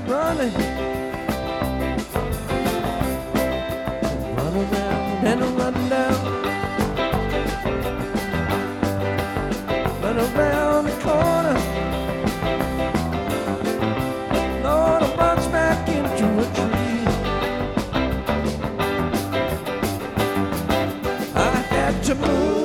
running, run around and run down, run around the corner. Lord, I bounced back into a tree. I had to move.